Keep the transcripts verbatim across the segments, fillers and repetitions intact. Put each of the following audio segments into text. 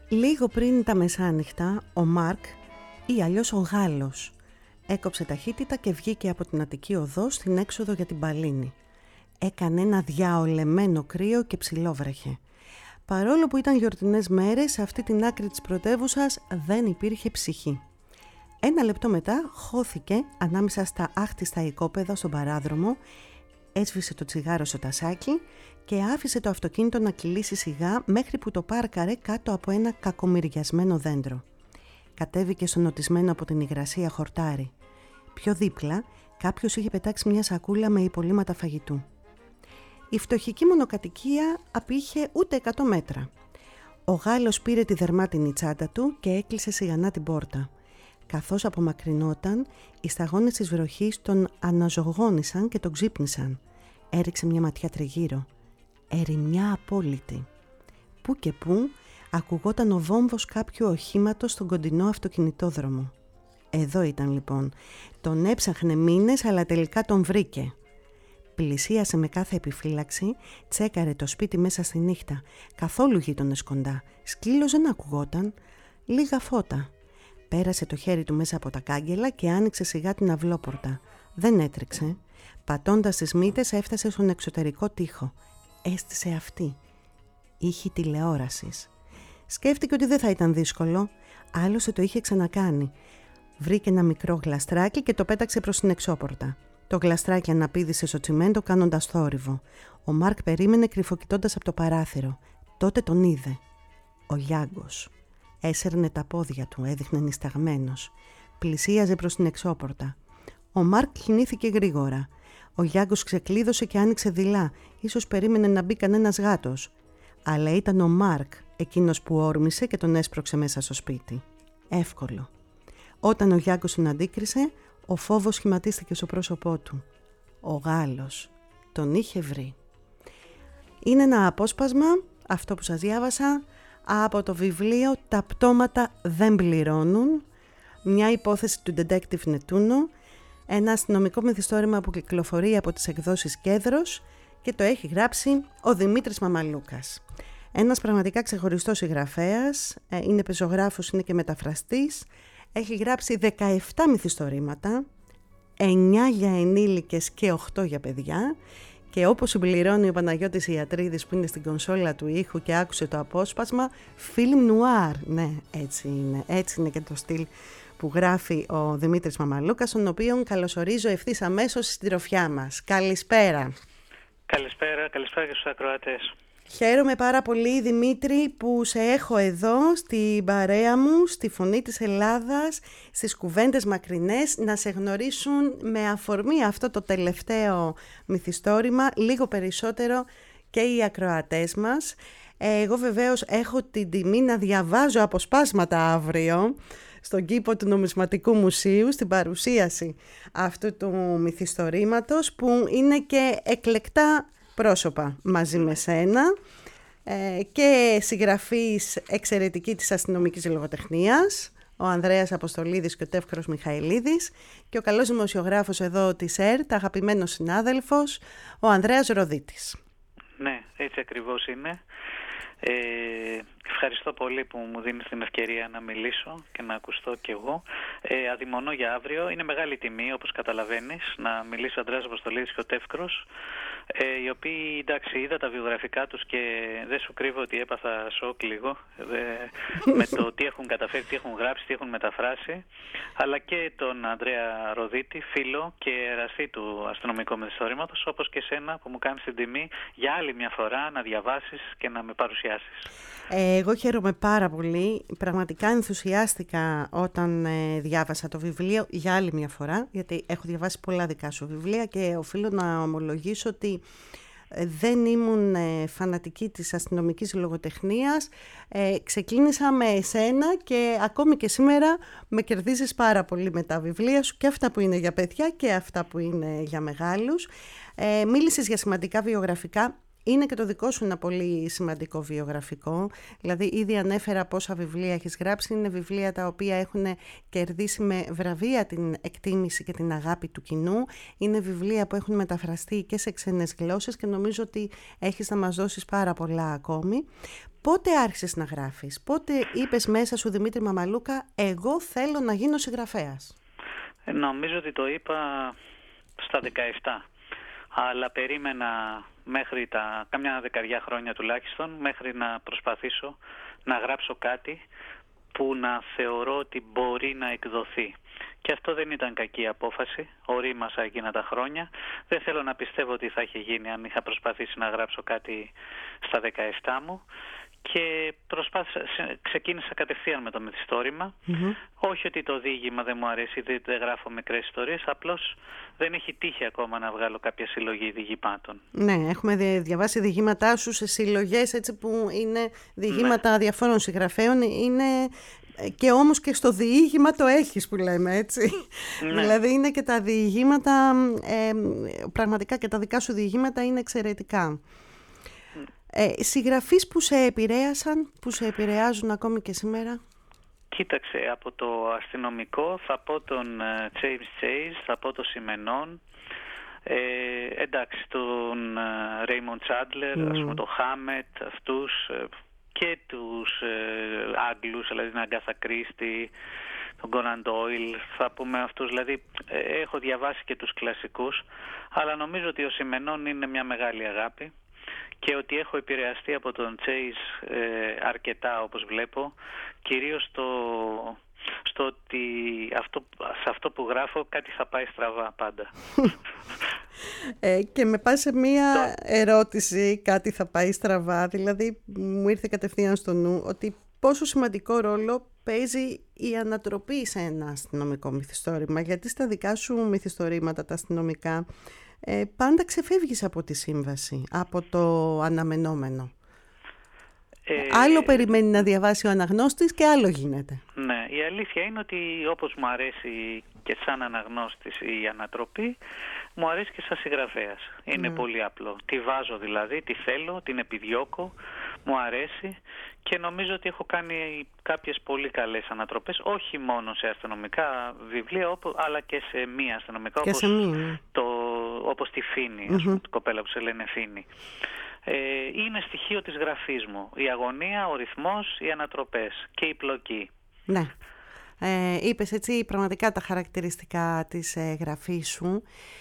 Λίγο πριν τα μεσάνυχτα, ο Μάρκ, ή αλλιώς ο Γάλλος, έκοψε ταχύτητα και βγήκε από την Αττική Οδό στην έξοδο για την Παλίνη. Έκανε ένα διαολεμένο κρύο και ψιλόβρεχε. Παρόλο που ήταν γιορτινές μέρες, σε αυτή την άκρη της πρωτεύουσας δεν υπήρχε ψυχή. Ένα λεπτό μετά χώθηκε ανάμεσα στα άχτιστα οικόπεδα στον παράδρομο, έσβησε το τσιγάρο στο τασάκι και άφησε το αυτοκίνητο να κυλήσει σιγά μέχρι που το πάρκαρε κάτω από ένα κακομοιριασμένο δέντρο. Κατέβηκε στο νοτισμένο από την υγρασία χορτάρι. Πιο δίπλα κάποιος είχε πετάξει μια σακούλα με υπολείμματα φαγητού. Η φτωχική μονοκατοικία απήχε ούτε εκατό μέτρα. Ο Γάλλος πήρε τη δερμάτινη τσάντα του και έκλεισε σιγανά την πόρτα. Καθώς απομακρυνόταν, οι σταγόνες της βροχής τον αναζωογόνησαν και τον ξύπνησαν. Έριξε μια ματιά τριγύρω. Ερημιά απόλυτη. Πού και πού ακουγόταν ο βόμβος κάποιου οχήματος στον κοντινό αυτοκινητόδρομο. Εδώ ήταν λοιπόν. Τον έψαχνε μήνες, αλλά τελικά τον βρήκε. Πλησίασε με κάθε επιφύλαξη, τσέκαρε το σπίτι μέσα στη νύχτα. Καθόλου γείτονες κοντά. Σκύλος δεν ακουγόταν. Λίγα φώτα. Πέρασε το χέρι του μέσα από τα κάγκελα και άνοιξε σιγά την αυλόπορτα. Δεν έτρεξε. Πατώντας τις μύτες έφτασε στον εξωτερικό τοίχο. Έστησε αυτή. Ήχη τηλεόρασης. Σκέφτηκε ότι δεν θα ήταν δύσκολο. Άλλωστε το είχε ξανακάνει. Βρήκε ένα μικρό γλαστράκι και το πέταξε προς την εξώπορτα. Το γλαστράκι αναπήδησε στο τσιμέντο κάνοντας θόρυβο. Ο Μάρκ περίμενε κρυφοκοιτώντας από το παράθυρο. Τότε τον είδε. Ο Γιάγκος. Έσερνε τα πόδια του, έδειχνε νησταγμένος. Πλησίαζε προς την εξώπορτα. Ο Μάρκ κινήθηκε γρήγορα. Ο Γιάγκος ξεκλείδωσε και άνοιξε δειλά. Ίσως περίμενε να μπει κανένας γάτος. Αλλά ήταν ο Μάρκ εκείνος που όρμησε και τον έσπρωξε μέσα στο σπίτι. Εύκολο. Όταν ο Γιάγκος τον αντίκρισε, ο φόβος σχηματίστηκε στο πρόσωπό του. Ο Γάλλος τον είχε βρει. Είναι ένα απόσπασμα, αυτό που σας διάβασα, από το βιβλίο «Τα πτώματα δεν πληρώνουν», μια υπόθεση του detective Νετούνο, ένα αστυνομικό μυθιστόρημα που κυκλοφορεί από τις εκδόσεις Κέδρος και το έχει γράψει ο Δημήτρης Μαμαλούκας. Ένας πραγματικά ξεχωριστός συγγραφέας, είναι πεζογράφος, είναι και μεταφραστής, έχει γράψει δεκαεπτά μυθιστορήματα, εννιά για ενήλικες και οκτώ για παιδιά. Και όπως συμπληρώνει ο Παναγιώτης Ιατρίδης που είναι στην κονσόλα του ήχου και άκουσε το απόσπασμα, film noir. Ναι, έτσι είναι. Έτσι είναι και το στυλ που γράφει ο Δημήτρης Μαμαλούκας, τον οποίον καλωσορίζω ευθύς αμέσως στην τροφιά μας. Καλησπέρα. Καλησπέρα, καλησπέρα και στους ακροατές. Χαίρομαι πάρα πολύ, Δημήτρη, που σε έχω εδώ στην παρέα μου, στη Φωνή της Ελλάδας, στις κουβέντες μακρινές, να σε γνωρίσουν με αφορμή αυτό το τελευταίο μυθιστόρημα λίγο περισσότερο και οι ακροατές μας. Εγώ βεβαίως έχω την τιμή να διαβάζω αποσπάσματα αύριο στον κήπο του Νομισματικού Μουσείου, στην παρουσίαση αυτού του μυθιστορήματος, που είναι και εκλεκτά πρόσωπα μαζί με σένα ε, και συγγραφής εξαιρετική της αστυνομικής λογοτεχνίας, ο Ανδρέας Αποστολίδης και ο Τεύχρος Μιχαηλίδης, και ο καλός δημοσιογράφος εδώ της ΕΡΤ, αγαπημένος συνάδελφος, ο Ανδρέας Ροδίτης. Ναι, έτσι ακριβώς είναι. Ε, ευχαριστώ πολύ που μου δίνεις την ευκαιρία να μιλήσω και να ακουστώ κι εγώ. Ε, αδειμονώ για αύριο. Είναι μεγάλη τιμή, όπως καταλαβαίνεις, να μιλήσω ο Ανδρέας Αποστολίδης και ο Τεύκρος, ε, οι οποίοι, εντάξει, είδα τα βιογραφικά τους και δεν σου κρύβω ότι έπαθα σοκ λίγο ε, με το τι έχουν καταφέρει, τι έχουν γράψει, τι έχουν μεταφράσει, αλλά και τον Ανδρέα Ροδίτη, φίλο και εραστή του αστυνομικού μυθιστορήματος, όπως και σένα που μου κάνεις την τιμή για άλλη μια φορά να διαβάσεις και να με παρουσιάσεις. Ε, εγώ χαίρομαι πάρα πολύ. Πραγματικά ενθουσιάστηκα όταν ε, διάβασα το βιβλίο για άλλη μια φορά, γιατί έχω διαβάσει πολλά δικά σου βιβλία και οφείλω να ομολογήσω ότι ε, δεν ήμουν ε, φανατική της αστυνομικής λογοτεχνίας. Ε, ξεκίνησα με εσένα και ακόμη και σήμερα με κερδίζεις πάρα πολύ με τα βιβλία σου, και αυτά που είναι για παιδιά και αυτά που είναι για μεγάλους. Ε, μίλησες για σημαντικά βιογραφικά. είναι και το δικό σου ένα πολύ σημαντικό βιογραφικό. Δηλαδή ήδη ανέφερα πόσα βιβλία έχεις γράψει. Είναι βιβλία τα οποία έχουν κερδίσει με βραβεία την εκτίμηση και την αγάπη του κοινού. Είναι βιβλία που έχουν μεταφραστεί και σε ξένες γλώσσες και νομίζω ότι έχεις να μας δώσεις πάρα πολλά ακόμη. Πότε άρχισες να γράφεις? Πότε είπες μέσα σου, Δημήτρη Μαμαλούκα, εγώ θέλω να γίνω συγγραφέας? Ε, νομίζω ότι το είπα στα δεκαεπτά. Αλλά περίμενα μέχρι τα κάμια δεκαριά χρόνια τουλάχιστον, μέχρι να προσπαθήσω να γράψω κάτι που να θεωρώ ότι μπορεί να εκδοθεί. Και αυτό δεν ήταν κακή απόφαση, ορίμασα εκείνα τα χρόνια. Δεν θέλω να πιστεύω ότι θα είχε γίνει αν είχα προσπαθήσει να γράψω κάτι στα δεκαεπτά μου. Και προσπάθησα, ξεκίνησα κατευθείαν με το μυθιστόρημα. Mm-hmm. Όχι ότι το διήγημα δεν μου αρέσει, δεν, δεν γράφω μικρές ιστορίες, απλώς δεν έχει τύχει ακόμα να βγάλω κάποια συλλογή διηγημάτων. Ναι, έχουμε διαβάσει διηγήματά σου σε συλλογές έτσι που είναι διηγήματα ναι. διαφόρων συγγραφέων. Είναι και όμως και στο διήγημα το έχεις που λέμε έτσι. Ναι. Δηλαδή είναι και τα διηγήματα, ε, πραγματικά και τα δικά σου διηγήματα είναι εξαιρετικά. Ε, συγγραφείς που σε επηρέασαν, που σε επηρεάζουν ακόμη και σήμερα? Κοίταξε, από το αστυνομικό θα πω τον uh, James Chase, θα πω τον Σιμενών, ε, εντάξει, τον uh, Raymond Chandler, mm. ας πούμε τον Hammett, αυτούς ε, και τους ε, Άγγλους, δηλαδή την Agatha Christie, τον Conan Doyle, θα πούμε αυτούς, δηλαδή ε, έχω διαβάσει και τους κλασικούς, αλλά νομίζω ότι ο Σιμενών είναι μια μεγάλη αγάπη. Και ότι έχω επηρεαστεί από τον Chase ε, αρκετά όπως βλέπω, κυρίως στο, στο ότι αυτό, σε αυτό που γράφω κάτι θα πάει στραβά πάντα. Ε, και με πάει σε μία ερώτηση, κάτι θα πάει στραβά, δηλαδή μου ήρθε κατευθείαν στο νου ότι πόσο σημαντικό ρόλο παίζει η ανατροπή σε ένα αστυνομικό μυθιστόρημα, γιατί στα δικά σου μυθιστορήματα τα αστυνομικά Ε, πάντα ξεφεύγεις από τη σύμβαση, από το αναμενόμενο. Ε, άλλο περιμένει να διαβάσει ο αναγνώστης και άλλο γίνεται. Ναι, η αλήθεια είναι ότι όπως μου αρέσει και σαν αναγνώστης η ανατροπή, μου αρέσει και σαν συγγραφέας. Είναι mm. πολύ απλό. Τη βάζω δηλαδή, τη θέλω, την επιδιώκω, μου αρέσει και νομίζω ότι έχω κάνει κάποιες πολύ καλές ανατροπές, όχι μόνο σε αστυνομικά βιβλία, όπου, αλλά και σε μη αστυνομικά, και όπως, σε μη. Το, όπως τη Φίνη, ας πούμε, την κοπέλα που σε λένε Φίνη. Ε, είναι στοιχείο της γραφής μου. Η αγωνία, ο ρυθμός, οι ανατροπές και η πλοκή. Ναι. Ε, είπες έτσι πραγματικά τα χαρακτηριστικά της ε, γραφής σου.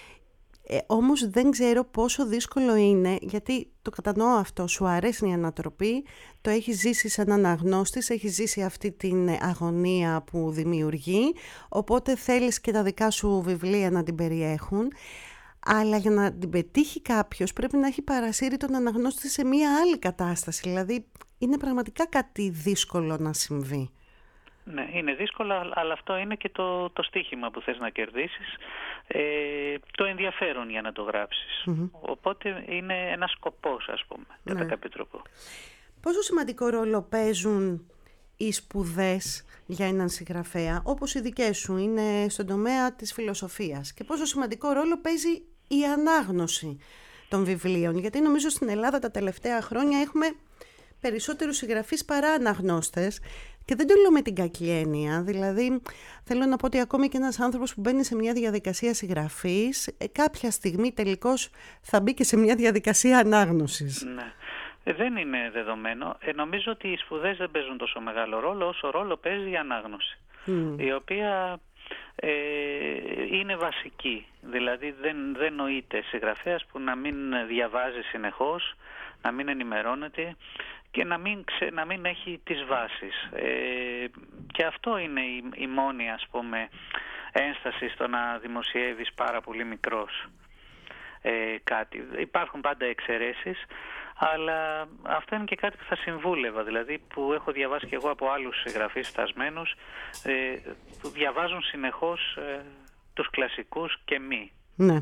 Ε, όμως δεν ξέρω πόσο δύσκολο είναι, γιατί το κατανοώ αυτό, σου αρέσει η ανατροπή, το έχεις ζήσει σαν αναγνώστης, έχεις ζήσει αυτή την αγωνία που δημιουργεί, οπότε θέλεις και τα δικά σου βιβλία να την περιέχουν. Αλλά για να την πετύχει κάποιος πρέπει να έχει παρασύρει τον αναγνώστη σε μία άλλη κατάσταση. Δηλαδή είναι πραγματικά κάτι δύσκολο να συμβεί. Ναι, είναι δύσκολο, αλλά αυτό είναι και το, το στοίχημα που θες να κερδίσεις, ε, το ενδιαφέρον για να το γράψεις. Mm-hmm. Οπότε είναι ένας σκοπός, ας πούμε, κατά ναι. κάποιο τρόπο. Πόσο σημαντικό ρόλο παίζουν οι σπουδές για έναν συγγραφέα, όπως οι δικές σου είναι στον τομέα της φιλοσοφίας, και πόσο σημαντικό ρόλο παίζει η ανάγνωση των βιβλίων, γιατί νομίζω στην Ελλάδα τα τελευταία χρόνια έχουμε περισσότερους συγγραφείς παρά αναγνώστες, και δεν το λέω με την κακή έννοια, δηλαδή θέλω να πω ότι ακόμη και ένας άνθρωπος που μπαίνει σε μια διαδικασία συγγραφής κάποια στιγμή τελικώς θα μπει και σε μια διαδικασία ανάγνωσης. Ναι. Δεν είναι δεδομένο. Ε, νομίζω ότι οι σπουδές δεν παίζουν τόσο μεγάλο ρόλο όσο ρόλο παίζει η ανάγνωση, mm. η οποία ε, είναι βασική. Δηλαδή δεν, δεν νοείται συγγραφέας που να μην διαβάζει συνεχώς, να μην ενημερώνεται και να μην, ξε, να μην έχει τις βάσεις. Ε, και αυτό είναι η, η μόνη, ας πούμε, ένσταση στο να δημοσιεύεις πάρα πολύ μικρός ε, κάτι. Υπάρχουν πάντα εξαιρέσεις, αλλά αυτό είναι και κάτι που θα συμβούλευα, δηλαδή που έχω διαβάσει και εγώ από άλλους συγγραφείς φτασμένους, ε, που διαβάζουν συνεχώς ε, τους κλασικούς και μη. Ναι.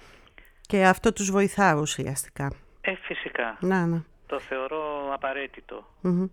Και αυτό τους βοηθά ουσιαστικά. Ε, φυσικά. Να, ναι. Το θεωρώ απαραίτητο. Mm-hmm.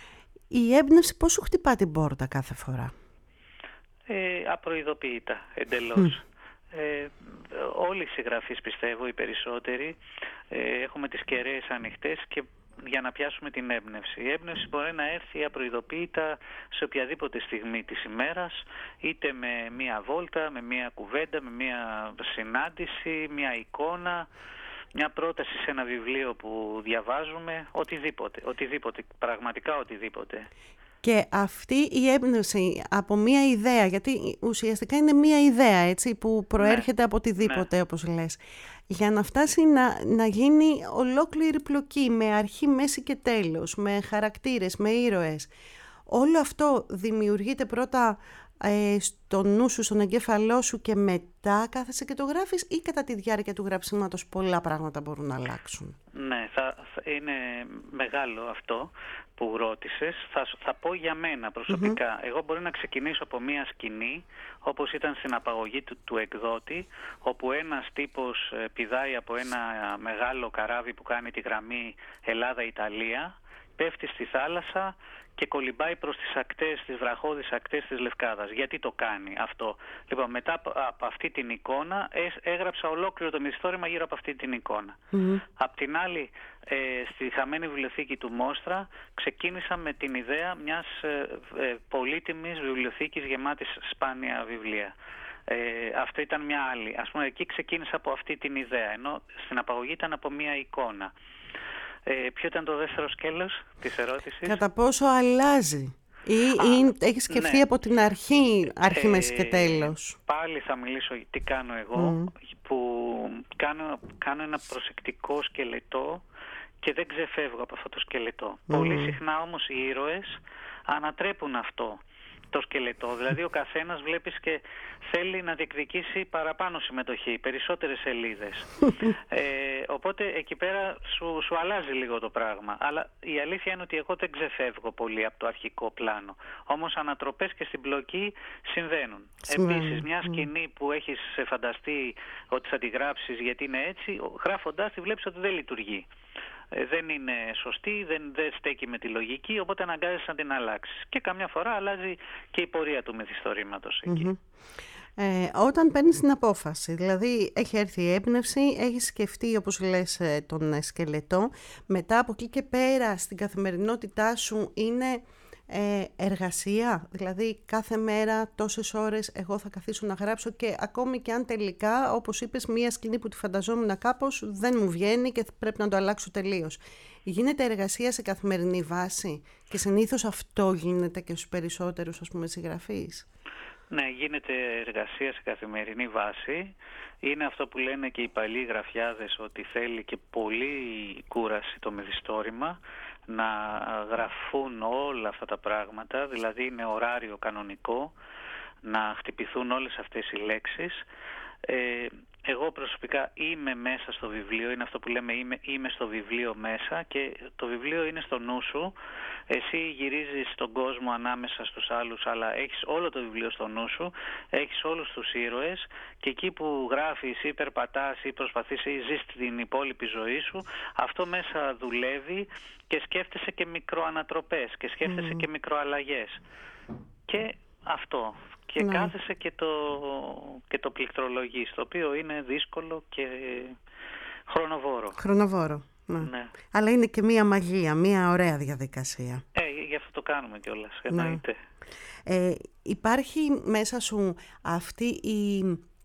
Η έμπνευση πώς σου χτυπά την πόρτα κάθε φορά? Ε, απροειδοποιητά, εντελώς. Mm. Ε, όλοι οι συγγραφείς, πιστεύω, οι περισσότεροι, ε, έχουμε τις κεραίες ανοιχτές και για να πιάσουμε την έμπνευση. Η έμπνευση μπορεί να έρθει απροειδοποίητα σε οποιαδήποτε στιγμή της ημέρας, είτε με μία βόλτα, με μία κουβέντα, με μία συνάντηση, μία εικόνα, μια πρόταση σε ένα βιβλίο που διαβάζουμε, οτιδήποτε, οτιδήποτε, πραγματικά οτιδήποτε. Και αυτή η έμπνευση από μία ιδέα, γιατί ουσιαστικά είναι μία ιδέα, έτσι, που προέρχεται ναι, από οτιδήποτε, ναι. όπως λες, για να φτάσει να, να γίνει ολόκληρη πλοκή, με αρχή, μέση και τέλος, με χαρακτήρες, με ήρωες. Όλο αυτό δημιουργείται πρώτα ε, στο νου σου, στον εγκέφαλό σου και μετά κάθεσαι και το γράφεις, ή κατά τη διάρκεια του γραψίματος πολλά πράγματα μπορούν να αλλάξουν? Ναι, θα, θα είναι μεγάλο αυτό που ρώτησες. Θα, θα πω για μένα προσωπικά. Mm-hmm. Εγώ μπορεί να ξεκινήσω από μία σκηνή, όπως ήταν στην απαγωγή του, του εκδότη, όπου ένας τύπος πηδάει από ένα μεγάλο καράβι που κάνει τη γραμμή Ελλάδα-Ιταλία, πέφτει στη θάλασσα και κολυμπάει προς τις ακτές, τις βραχώδεις ακτές της Λευκάδας. Γιατί το κάνει αυτό? Λοιπόν, μετά από αυτή την εικόνα έγραψα ολόκληρο το μυθιστόρημα γύρω από αυτή την εικόνα. Mm-hmm. Απ' την άλλη, ε, στη χαμένη βιβλιοθήκη του Μόστρα ξεκίνησα με την ιδέα μιας ε, ε, πολύτιμης βιβλιοθήκης γεμάτης σπάνια βιβλία. Ε, αυτό ήταν μια άλλη. Ας πούμε, εκεί ξεκίνησα από αυτή την ιδέα, ενώ στην απαγωγή ήταν από μια εικόνα. Ε, ποιο ήταν το δεύτερο σκέλος της ερώτησης? Κατά πόσο αλλάζει ή, Α, ή έχεις σκεφτεί ναι. από την αρχή, αρχή, ε, μέση και τέλος? Πάλι θα μιλήσω τι κάνω εγώ, mm. που κάνω, κάνω ένα προσεκτικό σκελετό και δεν ξεφεύγω από αυτό το σκελετό. Mm. Πολύ συχνά όμως οι ήρωες ανατρέπουν αυτό το σκελετό, δηλαδή ο καθένας βλέπεις και θέλει να διεκδικήσει παραπάνω συμμετοχή, περισσότερες σελίδες. ε, οπότε εκεί πέρα σου, σου αλλάζει λίγο το πράγμα, αλλά η αλήθεια είναι ότι εγώ δεν ξεφεύγω πολύ από το αρχικό πλάνο, όμως ανατροπές και στην πλοκή συμβαίνουν. Επίσης μια σκηνή που έχεις φανταστεί ότι θα τη γράψεις γιατί είναι έτσι, γράφοντάς τη βλέπεις ότι δεν λειτουργεί. Ε, δεν είναι σωστή, δεν, δεν στέκει με τη λογική, οπότε αναγκάζεσαι να την αλλάξεις. Και καμιά φορά αλλάζει και η πορεία του μυθιστορήματος εκεί. Mm-hmm. Ε, όταν παίρνεις την απόφαση, δηλαδή έχει έρθει η έμπνευση, έχεις σκεφτεί, όπως λες, τον σκελετό, μετά από εκεί και πέρα στην καθημερινότητά σου είναι ε, εργασία, δηλαδή κάθε μέρα τόσες ώρες εγώ θα καθίσω να γράψω, και ακόμη και αν τελικά, όπως είπες, μία σκηνή που τη φανταζόμουν κάπως δεν μου βγαίνει και πρέπει να το αλλάξω τελείως. Γίνεται εργασία σε καθημερινή βάση και συνήθως αυτό γίνεται και στους περισσότερους, ας πούμε, συγγραφείς? Ναι, γίνεται εργασία σε καθημερινή βάση. Είναι αυτό που λένε και οι παλιοί γραφιάδες, ότι θέλει και πολύ κούραση το μυθιστόρημα, να γραφούν όλα αυτά τα πράγματα, δηλαδή είναι ωράριο κανονικό, να χτυπηθούν όλες αυτές οι λέξεις. Ε, εγώ προσωπικά είμαι μέσα στο βιβλίο, είναι αυτό που λέμε είμαι, είμαι στο βιβλίο μέσα, και το βιβλίο είναι στο νου σου. Εσύ γυρίζεις τον κόσμο ανάμεσα στους άλλους, αλλά έχεις όλο το βιβλίο στο νου σου, έχεις όλους τους ήρωες, και εκεί που γράφεις ή περπατάς ή προσπαθείς ή ζεις την υπόλοιπη ζωή σου, αυτό μέσα δουλεύει και σκέφτεσαι και μικροανατροπές και σκέφτεσαι mm. και μικροαλλαγές. Και αυτό. Και ναι. κάθεσαι και το, και το πληκτρολογείς, το οποίο είναι δύσκολο και χρονοβόρο. Χρονοβόρο, ναι. ναι. Αλλά είναι και μία μαγεία, μία ωραία διαδικασία. Ε, γι' αυτό το κάνουμε κιόλας, εννοείται. Ναι. Ε, υπάρχει μέσα σου αυτή η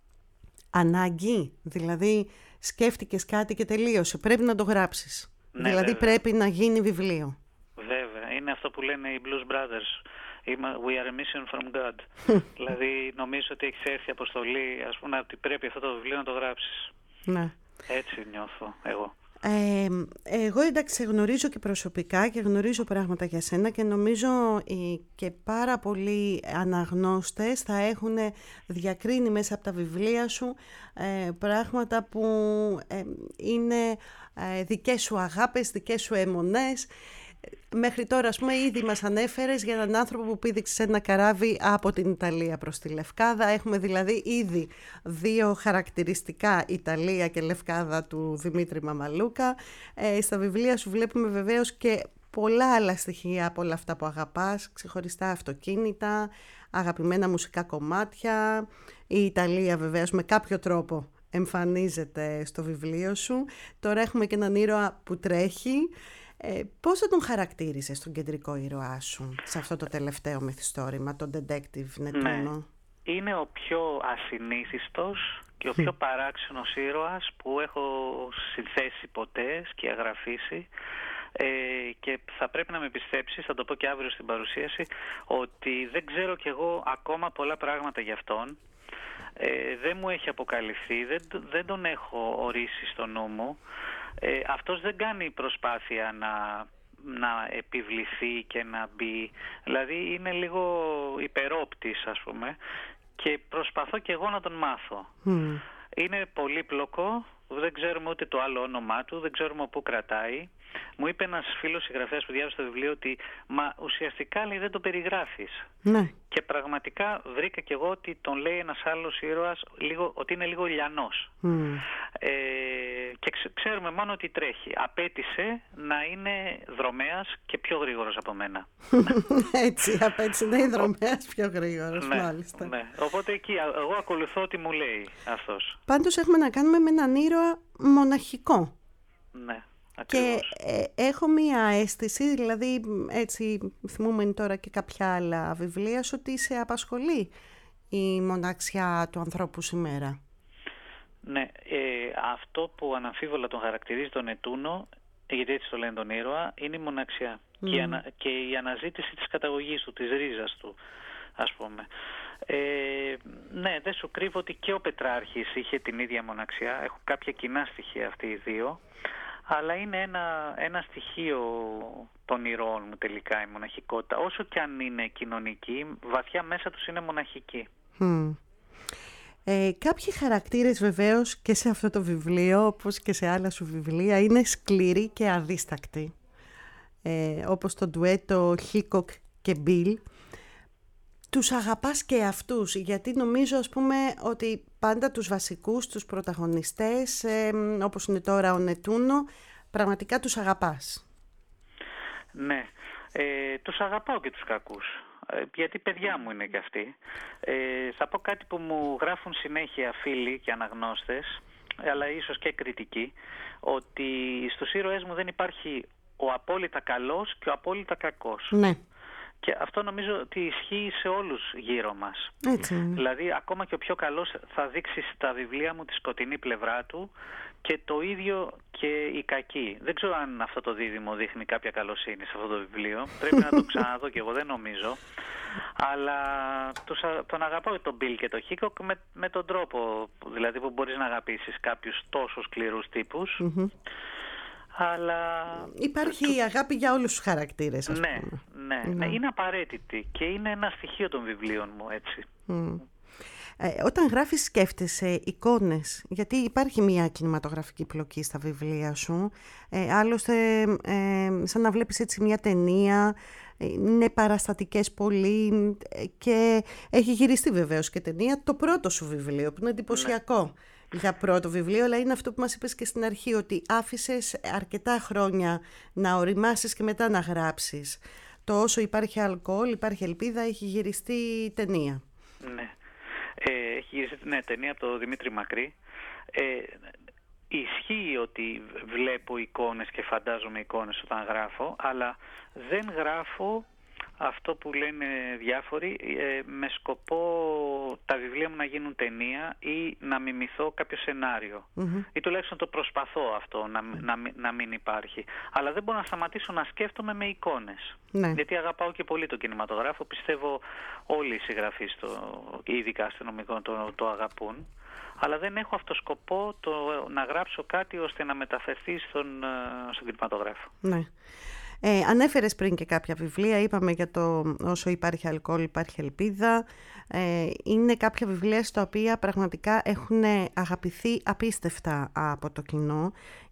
ανάγκη, δηλαδή σκέφτηκες κάτι και τελείωσε, πρέπει να το γράψεις. Ναι, δηλαδή βέβαια. Πρέπει να γίνει βιβλίο. Βέβαια, είναι αυτό που λένε οι Blues Brothers. We are a mission from God. Δηλαδή νομίζω ότι έχεις έρθει αποστολή, ας πούμε, ότι πρέπει αυτό το βιβλίο να το γράψεις. Ναι. Έτσι νιώθω εγώ. Ε, εγώ εντάξει σε γνωρίζω και προσωπικά και γνωρίζω πράγματα για σένα, και νομίζω και πάρα πολλοί αναγνώστες θα έχουν διακρίνει μέσα από τα βιβλία σου ε, πράγματα που ε, είναι ε, δικές σου αγάπες, δικές σου αιμονές. Μέχρι τώρα, ας πούμε, ήδη μας ανέφερες για έναν άνθρωπο που πήδηξε ένα καράβι από την Ιταλία προς τη Λευκάδα. Έχουμε δηλαδή ήδη δύο χαρακτηριστικά, Ιταλία και Λευκάδα, του Δημήτρη Μαμαλούκα. Ε, στα βιβλία σου βλέπουμε βεβαίως και πολλά άλλα στοιχεία από όλα αυτά που αγαπάς, ξεχωριστά αυτοκίνητα, αγαπημένα μουσικά κομμάτια. Η Ιταλία βεβαίως με κάποιο τρόπο εμφανίζεται στο βιβλίο σου. Τώρα έχουμε και έναν ήρωα που τρέχει. Ε, πώς θα τον χαρακτήρισες τον κεντρικό ήρωά σου σε αυτό το τελευταίο μυθιστόρημα, τον Detective Νετούνο? Ναι. Είναι ο πιο ασυνήθιστος και ο πιο παράξενος ήρωας που έχω συνθέσει ποτέ, σκιαγραφίσει. Ε, και θα πρέπει να με πιστέψεις, θα το πω και αύριο στην παρουσίαση, ότι δεν ξέρω κι εγώ ακόμα πολλά πράγματα για αυτόν. Ε, δεν μου έχει αποκαλυφθεί, δεν, δεν τον έχω ορίσει στο νου μου. Ε, αυτός δεν κάνει προσπάθεια να, να επιβληθεί και να μπει. Δηλαδή είναι λίγο υπερόπτης, ας πούμε, και προσπαθώ κι εγώ να τον μάθω. Mm. Είναι πολύπλοκο, δεν ξέρουμε ούτε το άλλο όνομά του, δεν ξέρουμε πού κρατάει. Μου είπε ένας φίλος συγγραφέας που διάβασε το βιβλίο ότι μα ουσιαστικά λέει δεν το περιγράφεις. Ναι. Και πραγματικά βρήκα κι εγώ ότι τον λέει ένας άλλος ήρωας λίγο, ότι είναι λίγο λιανός. Mm. Ε, και ξέρουμε μόνο ότι τρέχει. Απέτησε να είναι δρομέας και πιο γρήγορος από μένα. Έτσι, απέτησε να είναι δρομέας πιο γρήγορος, ναι, μάλιστα. Ναι. Οπότε εκεί εγώ ακολουθώ ό,τι μου λέει αυτός. Πάντως έχουμε να κάνουμε με έναν ήρωα μοναχικό. Ναι. Και ε, έχω μία αίσθηση, δηλαδή έτσι θυμούμαι τώρα και κάποια άλλα βιβλία, ότι σε απασχολεί η μοναξιά του ανθρώπου σήμερα. Ναι, ε, αυτό που αναμφίβολα τον χαρακτηρίζει τον Νετούνο, γιατί έτσι το λένε τον ήρωα, είναι η μοναξιά mm. και, η ανα, και η αναζήτηση της καταγωγής του, της ρίζας του, ας πούμε. Ε, ναι, δεν σου κρύβω ότι και ο Πετράρχης είχε την ίδια μοναξιά, έχουν κάποια κοινά στοιχεία αυτοί οι δύο. Αλλά είναι ένα, ένα στοιχείο των ηρώων μου τελικά η μοναχικότητα. Όσο και αν είναι κοινωνική, βαθιά μέσα τους είναι μοναχική. Mm. Ε, κάποιοι χαρακτήρες βεβαίως και σε αυτό το βιβλίο, όπως και σε άλλα σου βιβλία, είναι σκληροί και αδίστακτοι. Ε, όπως το ντουέτο Χίκοκ και Μπιλ. Τους αγαπάς και αυτούς, γιατί νομίζω ας πούμε ότι πάντα τους βασικούς, τους πρωταγωνιστές, ε, όπως είναι τώρα ο Νετούνο, πραγματικά τους αγαπάς. Ναι, ε, τους αγαπάω και τους κακούς, ε, γιατί παιδιά μου είναι και αυτοί. Ε, θα πω κάτι που μου γράφουν συνέχεια φίλοι και αναγνώστες, αλλά ίσως και κριτικοί, ότι στους ήρωές μου δεν υπάρχει ο απόλυτα καλός και ο απόλυτα κακός. Ναι. Και αυτό νομίζω ότι ισχύει σε όλους γύρω μας. Έτσι. Δηλαδή ακόμα και ο πιο καλός θα δείξει στα βιβλία μου τη σκοτεινή πλευρά του και το ίδιο και η κακή. Δεν ξέρω αν αυτό το δίδυμο δείχνει κάποια καλοσύνη σε αυτό το βιβλίο. Πρέπει να το ξαναδώ και εγώ, δεν νομίζω. Αλλά τους, τον αγαπάω τον Μπιλ και τον Χίκοκ με, με τον τρόπο δηλαδή που μπορείς να αγαπήσεις κάποιους τόσο σκληρούς τύπους. Mm-hmm. Αλλά... Υπάρχει του... αγάπη για όλους τους χαρακτήρες, ας ναι, πούμε. Ναι, ναι, είναι απαραίτητη και είναι ένα στοιχείο των βιβλίων μου, έτσι. Mm. Ε, όταν γράφεις σκέφτεσαι εικόνες, γιατί υπάρχει μια κινηματογραφική πλοκή στα βιβλία σου, ε, άλλωστε ε, σαν να βλέπεις έτσι μια ταινία, είναι παραστατικές πολύ και έχει γυριστεί βεβαίως και ταινία το πρώτο σου βιβλίο που είναι εντυπωσιακό. Ναι. Για πρώτο βιβλίο, αλλά είναι αυτό που μας είπες και στην αρχή, ότι άφησες αρκετά χρόνια να οριμάσεις και μετά να γράψεις. Το όσο υπάρχει αλκοόλ, υπάρχει ελπίδα, έχει γυριστεί ταινία. Ναι, ε, έχει γυριστεί ναι, ταινία από τον Δημήτρη Μακρύ. Ε, ισχύει ότι βλέπω εικόνες και φαντάζομαι εικόνες όταν γράφω, αλλά δεν γράφω αυτό που λένε διάφοροι ε, με σκοπό τα βιβλία μου να γίνουν ταινία ή να μιμηθώ κάποιο σενάριο. Mm-hmm. Ή τουλάχιστον το προσπαθώ αυτό να, να, να μην υπάρχει. Αλλά δεν μπορώ να σταματήσω να σκέφτομαι με εικόνες. Ναι. Γιατί αγαπάω και πολύ το κινηματογράφο. Πιστεύω όλοι οι συγγραφείς, το, ειδικά αστυνομικών, το, το αγαπούν. Αλλά δεν έχω αυτό σκοπό το, να γράψω κάτι ώστε να μεταφερθεί στον, στον κινηματογράφο. Ναι. Ε, ανέφερες πριν και κάποια βιβλία, είπαμε για το όσο υπάρχει αλκοόλ υπάρχει ελπίδα. Ε, είναι κάποια βιβλία στα οποία πραγματικά έχουν αγαπηθεί απίστευτα από το κοινό.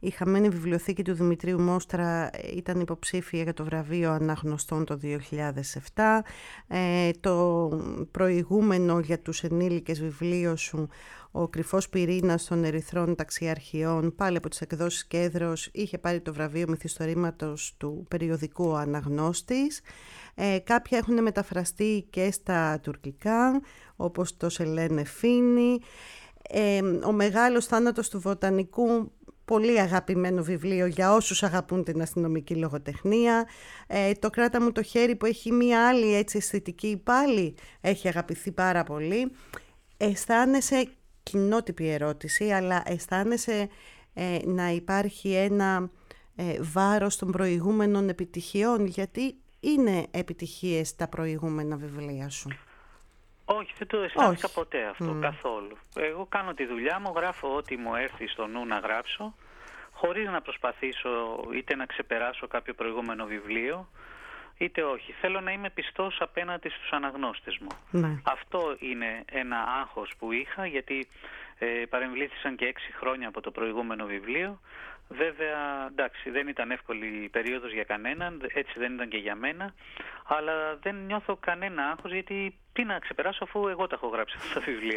Η χαμένη βιβλιοθήκη του Δημητρίου Μόστρα ήταν υποψήφια για το βραβείο Αναγνωστών το δύο χιλιάδες επτά. Ε, το προηγούμενο για τους ενήλικες βιβλίο σου, «Ο κρυφός πυρήνας των ερυθρών ταξιαρχιών», πάλι από τις εκδόσεις Κέδρος, είχε πάρει το βραβείο μυθιστορήματος του περιοδικού «Ο Αναγνώστης». Ε, κάποια έχουν μεταφραστεί και στα τουρκικά, όπως το «Σελένε Φίνι». Ε, «Ο μεγάλος θάνατος του βοτανικού», πολύ αγαπημένο βιβλίο για όσους αγαπούν την αστυνομική λογοτεχνία. Ε, το «Κράτα μου το χέρι», που έχει μία άλλη έτσι αισθητική, πάλι έχει αγαπηθεί πάρα πολύ. Αισθάνεσαι, κοινότυπη ερώτηση, αλλά αισθάνεσαι ε, να υπάρχει ένα ε, βάρος των προηγούμενων επιτυχιών, γιατί είναι επιτυχίες τα προηγούμενα βιβλία σου? Όχι, δεν το αισθάνθηκα Όχι. ποτέ αυτό, Mm. καθόλου. Εγώ κάνω τη δουλειά μου, γράφω ό,τι μου έρθει στο νου να γράψω, χωρίς να προσπαθήσω είτε να ξεπεράσω κάποιο προηγούμενο βιβλίο, είτε όχι. Θέλω να είμαι πιστός απέναντι στους αναγνώστες μου. Ναι. Αυτό είναι ένα άγχος που είχα, γιατί ε, παρεμβλήθησαν και έξι χρόνια από το προηγούμενο βιβλίο. Βέβαια, εντάξει, δεν ήταν εύκολη η περίοδος για κανέναν, έτσι δεν ήταν και για μένα, αλλά δεν νιώθω κανένα άγχος, γιατί τι να ξεπεράσω αφού εγώ τα έχω γράψει αυτά τα βιβλία.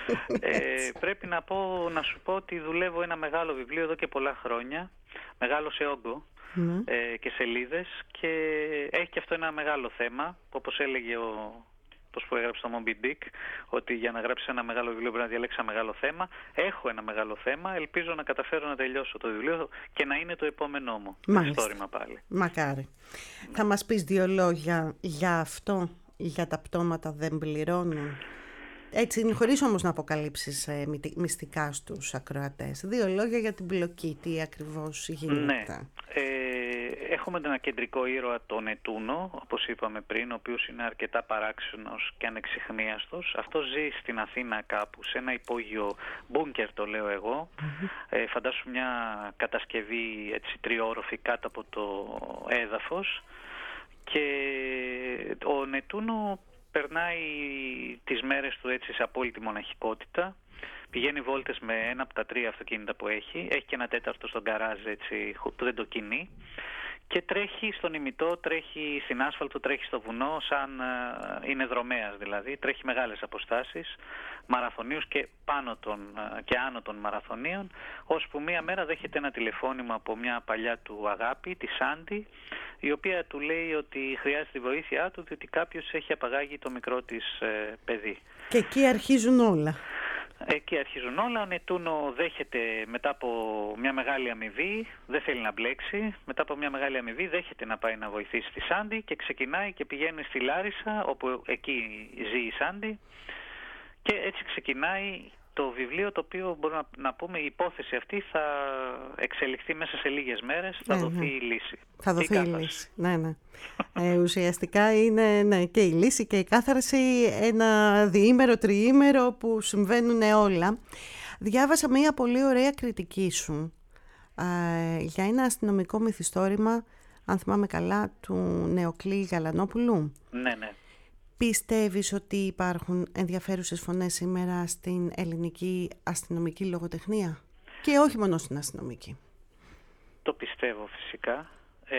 ε, πρέπει να, πω, να σου πω ότι δουλεύω ένα μεγάλο βιβλίο εδώ και πολλά χρόνια, μεγάλο σε όγκο mm. ε, και σελίδες, και έχει και αυτό ένα μεγάλο θέμα, όπως έλεγε ο... Πώς που έγραψε το Moby Dick, ότι για να γράψεις ένα μεγάλο βιβλίο πρέπει να διαλέξεις ένα μεγάλο θέμα. Έχω ένα μεγάλο θέμα, ελπίζω να καταφέρω να τελειώσω το βιβλίο και να είναι το επόμενό μου μυθιστόρημα πάλι. Μακάρι. Ναι. Θα μας πεις δύο λόγια για αυτό, για τα πτώματα δεν πληρώνουν? Έτσι, χωρίς όμως να αποκαλύψεις ε, μυστικά στους ακροατές. Δύο λόγια για την πλοκή, τι ακριβώς γίνεται. Ναι. Ε, έχουμε ένα κεντρικό ήρωα, τον Νετούνο, όπως είπαμε πριν, ο οποίος είναι αρκετά παράξενος και ανεξιχνίαστος. Αυτό ζει στην Αθήνα κάπου, σε ένα υπόγειο μπούνκερ, το λέω εγώ. Mm-hmm. Ε, φαντάσου μια κατασκευή έτσι, τριόροφη κάτω από το έδαφος. Και ο Νετούνο περνάει τις μέρες του έτσι σε απόλυτη μοναχικότητα. Πηγαίνει βόλτες με ένα από τα τρία αυτοκίνητα που έχει. Έχει και ένα τέταρτο στον γκαράζ έτσι, που δεν το κινεί. Και τρέχει στον ημιτό, τρέχει στην άσφαλτο, τρέχει στο βουνό, σαν uh, είναι δρομέας δηλαδή. Τρέχει μεγάλες αποστάσεις, μαραθωνίους και πάνω των, uh, και άνω των μαραθωνίων, ώσπου μία μέρα δέχεται ένα τηλεφώνημα από μια παλιά του αγάπη, τη Σάντι, η οποία του λέει ότι χρειάζεται τη βοήθειά του, διότι κάποιος έχει απαγάγει το μικρό της uh, παιδί. Και εκεί αρχίζουν όλα. Εκεί αρχίζουν όλα. Ο Νετούνο δέχεται μετά από μια μεγάλη αμοιβή, δεν θέλει να μπλέξει, μετά από μια μεγάλη αμοιβή δέχεται να πάει να βοηθήσει τη Σάντι και ξεκινάει και πηγαίνει στη Λάρισα, όπου εκεί ζει η Σάντι, και έτσι ξεκινάει το βιβλίο, το οποίο μπορούμε να, να πούμε η υπόθεση αυτή θα εξελιχθεί μέσα σε λίγες μέρες, θα ναι, δοθεί ναι. η λύση. Θα δοθεί η, η λύση, ναι, ναι. ε, ουσιαστικά είναι ναι, και η λύση και η κάθαρση, ένα διήμερο, τριήμερο που συμβαίνουν όλα. Διάβασα μια πολύ ωραία κριτική σου ε, για ένα αστυνομικό μυθιστόρημα, αν θυμάμαι καλά, του Νεοκλή Γαλανόπουλου. Ναι, ναι. Πιστεύεις ότι υπάρχουν ενδιαφέρουσες φωνές σήμερα στην ελληνική αστυνομική λογοτεχνία? Και όχι μόνο στην αστυνομική. Το πιστεύω φυσικά. Ε,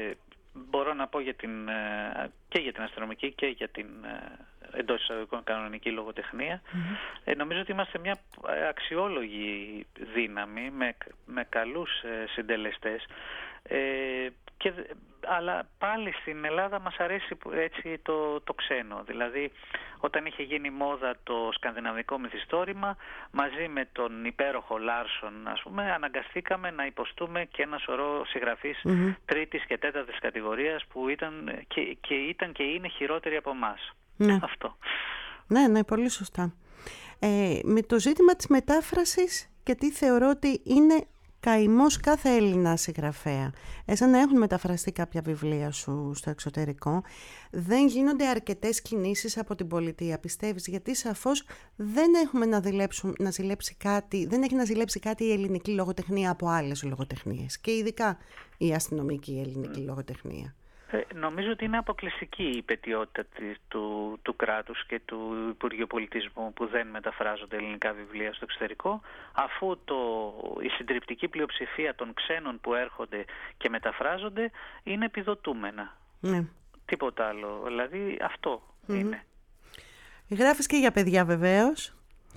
μπορώ να πω για την, και για την αστυνομική και για την εντός εισαγωγικών κανονική λογοτεχνία. Mm-hmm. Ε, νομίζω ότι είμαστε μια αξιόλογη δύναμη με, με καλούς συντελεστές. Ε, και, αλλά πάλι στην Ελλάδα μας αρέσει έτσι το, το ξένο. Δηλαδή όταν είχε γίνει μόδα το σκανδιναβικό μυθιστόρημα, μαζί με τον υπέροχο Λάρσον, ας πούμε, αναγκαστήκαμε να υποστούμε και ένα σωρό συγγραφείς mm-hmm. τρίτης και τέταρτης κατηγορίας που ήταν και, και ήταν και είναι χειρότεροι από εμάς. Ναι. Αυτό. Ναι, ναι, πολύ σωστά. Ε, με το ζήτημα της μετάφρασης, γιατί θεωρώ ότι είναι καημός κάθε Έλληνα συγγραφέα. Σαν να έχουν μεταφραστεί κάποια βιβλία σου στο εξωτερικό, δεν γίνονται αρκετές κινήσεις από την πολιτεία, πιστεύεις? Γιατί σαφώς δεν έχουμε να, να ζηλέψει κάτι, δεν έχει να ζηλέψει κάτι η ελληνική λογοτεχνία από άλλες λογοτεχνίες, και ειδικά η αστυνομική ελληνική λογοτεχνία. Ε, νομίζω ότι είναι αποκλειστική η υπαιτιότητα του, του κράτους και του Υπουργείου Πολιτισμού που δεν μεταφράζονται ελληνικά βιβλία στο εξωτερικό, αφού το, η συντριπτική πλειοψηφία των ξένων που έρχονται και μεταφράζονται είναι επιδοτούμενα. Ναι. Τίποτα άλλο. Δηλαδή αυτό mm-hmm. είναι. Γράφεις και για παιδιά βεβαίως.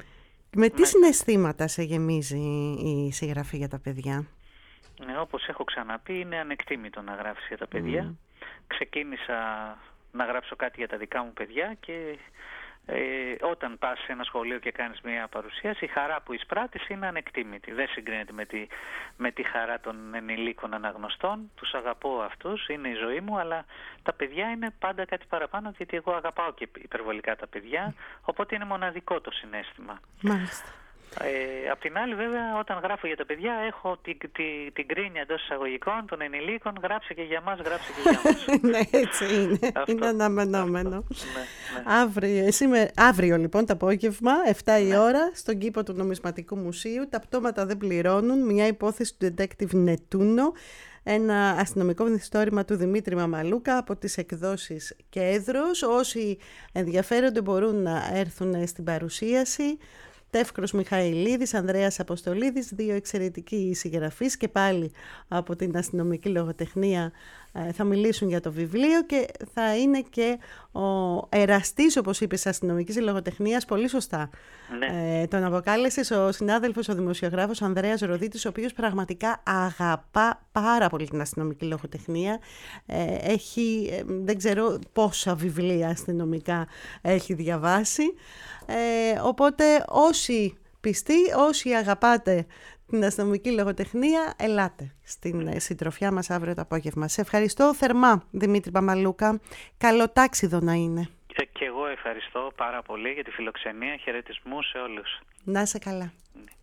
Με τι ναι. συναισθήματα σε γεμίζει η συγγραφή για τα παιδιά? Ναι, όπως έχω ξαναπεί, είναι ανεκτήμητο να γράψεις για τα παιδιά. Mm. Ξεκίνησα να γράψω κάτι για τα δικά μου παιδιά και ε, όταν πας σε ένα σχολείο και κάνεις μια παρουσίαση, η χαρά που εισπράττεις είναι ανεκτήμητη. Δεν συγκρίνεται με τη, με τη χαρά των ενηλίκων αναγνωστών. Τους αγαπώ αυτούς, είναι η ζωή μου, αλλά τα παιδιά είναι πάντα κάτι παραπάνω, γιατί εγώ αγαπάω και υπερβολικά τα παιδιά, οπότε είναι μοναδικό το συναίσθημα. Μάλιστα. Ε, απ' την άλλη, βέβαια, όταν γράφω για τα παιδιά, έχω την, την, την κρίνια εντός εισαγωγικών των ενηλίκων. Γράψε και για μας, γράψε και για μας. Ναι, έτσι είναι. Αυτό, είναι αναμενόμενο. Αυτό, ναι, ναι. Αύριο, σήμερα, αύριο, λοιπόν, το απόγευμα, εφτά η ναι. ώρα, στον κήπο του Νομισματικού Μουσείου. Τα πτώματα δεν πληρώνουν. Μια υπόθεση του detective Νετούνο. Ένα αστυνομικό μυθιστόρημα του Δημήτρη Μαμαλούκα από τις εκδόσεις Κέδρος. Όσοι ενδιαφέρονται μπορούν να έρθουν στην παρουσίαση. Τεύκρος Μιχαηλίδης, Ανδρέας Αποστολίδης, δύο εξαιρετικοί συγγραφείς και πάλι από την αστυνομική λογοτεχνία θα μιλήσουν για το βιβλίο και θα είναι και ο εραστής, όπως είπες, αστυνομικής λογοτεχνίας, πολύ σωστά. Ναι. Ε, τον αποκάλεσες ο συνάδελφος, ο δημοσιογράφος Ανδρέας Ροδίτης, ο οποίος πραγματικά αγαπά πάρα πολύ την αστυνομική λογοτεχνία. Ε, έχει, ε, δεν ξέρω πόσα βιβλία αστυνομικά έχει διαβάσει. Ε, οπότε όσοι πιστοί, όσοι αγαπάτε την αστυνομική λογοτεχνία, ελάτε στην συντροφιά μας αύριο το απόγευμα. Σε ευχαριστώ θερμά, Δημήτρη Μαμαλούκα. Καλοτάξιδο να είναι. Και, και εγώ ευχαριστώ πάρα πολύ για τη φιλοξενία. Χαιρετισμού σε όλους. Να είσαι καλά. Ναι.